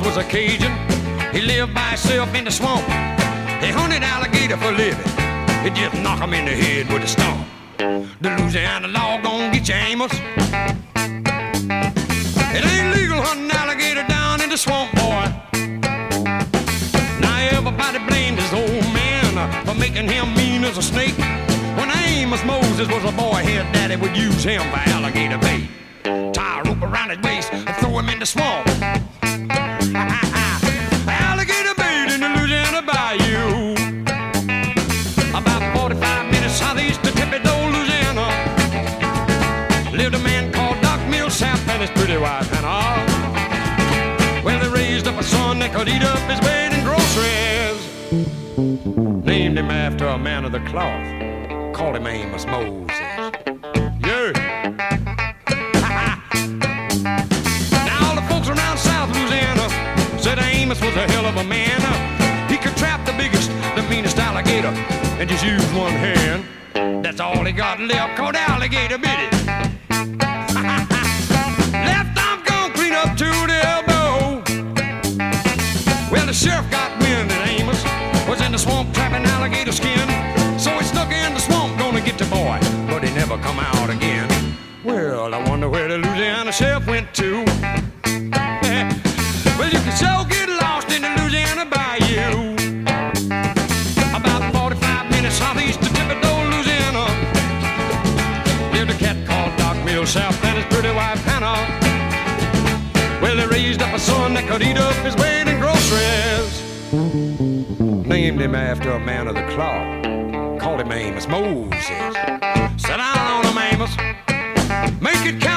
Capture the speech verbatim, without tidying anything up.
was a Cajun. He lived by himself in the swamp. He hunted alligator for a living. He just knock him in the head with a stump. The Louisiana law gon' get you, Amos. It ain't legal hunting alligator down in the swamp, boy. Now everybody blamed his old man for making him mean as a snake. When Amos Moses was a boy, his daddy would use him for alligator bait. Tie a rope around his waist and throw him in the swamp. Alligator bait in the Louisiana bayou. About forty-five minutes southeast of Thibodaux, Louisiana, lived a man called Doc Millsap and his pretty wife Hannah. Well, they raised up a son that could eat up his bait and groceries. Named him after a man of the cloth. Called him Amos Moses. Yeah. Now all the folks around South Louisiana said Amos was a hell of a man. He could trap the biggest, the meanest alligator and just use one hand. That's all he got left, called alligator bit it. Left arm gone clean up to the elbow. Well, the sheriff got wind that Amos was in the swamp trapping alligator skin. So he snuck in the swamp, gonna get the boy, but he never come out again. Well, I wonder where the Louisiana sheriff went to. Well, you can so get lost in the Louisiana bayou. About forty-five minutes southeast of Thibodaux, Louisiana, lived a cat called Doc Millsap and his pretty wife Hannah. Well, they raised up a son that could eat up his weight in groceries. Named him after a man of the cloth. Called him Amos Moses. Sit down on him, Amos. Make it count.